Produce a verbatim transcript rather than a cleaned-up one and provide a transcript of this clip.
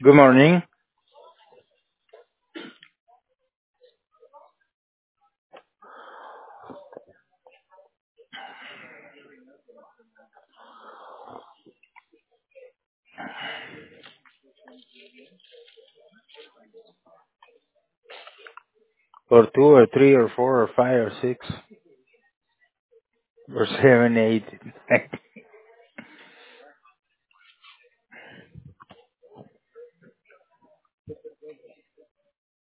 Good morning. Or two or three or four or five or six or seven, eight.